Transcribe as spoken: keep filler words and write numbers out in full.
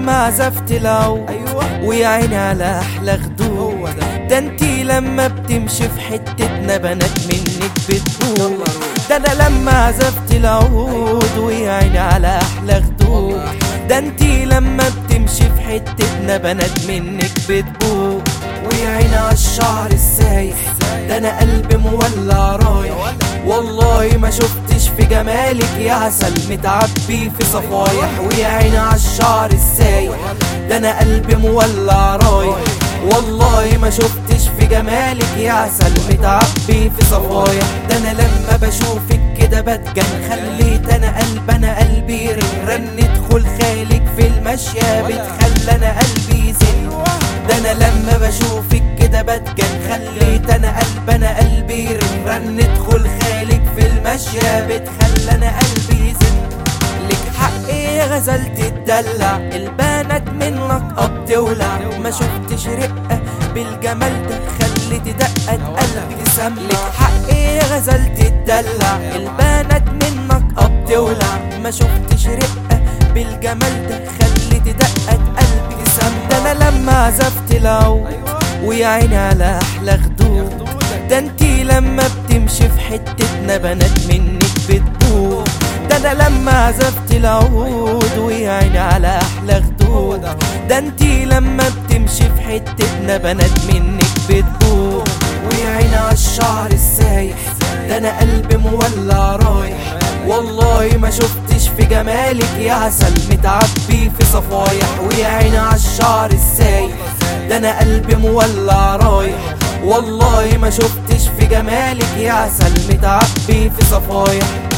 لما عزفت العود أيوة ويا عيني على احلى خدود. ده انتي لما بتمشي في حتتنا بنات منك بتقول. ده انا لما عزفت العود ويا عيني على احلى خدود. ده انتي لما بتمشي في حتتنا بنات منك بتقول. ويا عيني على الشعر السايح، ده انا قلبي مولع رايح. والله ما شفتش في جمالك يا عسل متعبي في صفايح. ويا عيني على الشعر السايح، ده انا قلبي مولع رايح. والله ما شفتش في جمالك يا عسل متعبي في صفايح. ده انا لما بشوفك كده بتجن، خليت انا قلب انا قلبي رن. ادخل خالك في المشية بتخلى انا قلبي يزن. ده انا لما بشوفك كده بتجن، خليت انا قلب انا قلبي رن. ادخل خالك في المشية بتخلى انا قلبي يزن. لك حق يا غزل تدلع، البنات منك اب تولع. ما شفتش رقة بالجمال ده خلت دقة قلبي تسمع. لك حق يا غزل تدلع، البنات منك اب تولع. ما شفتش رقة بالجمال ده خلت دقة قلبي تسمع. ده انا لما عزفت العود ويا عيني على احلى خدود. ده انتي لما بتمشي في حتتنا بنات منك بتقول. ده انا لما عزفت العود ويا عيني على احلى خدود. ده انتي لما بتمشي في حتتنا بنات منك بتقول. ويا عيني على الشعر السايح، ده انا قلبي مولع رايح. والله ما شفتش في جمالك يا عسل متعبي في صفايح. ويا عيني على الشعر السايح، ده انا قلبي مولع رايح. والله ما شفتش في جمالك يا عسل متعبي في صفايح.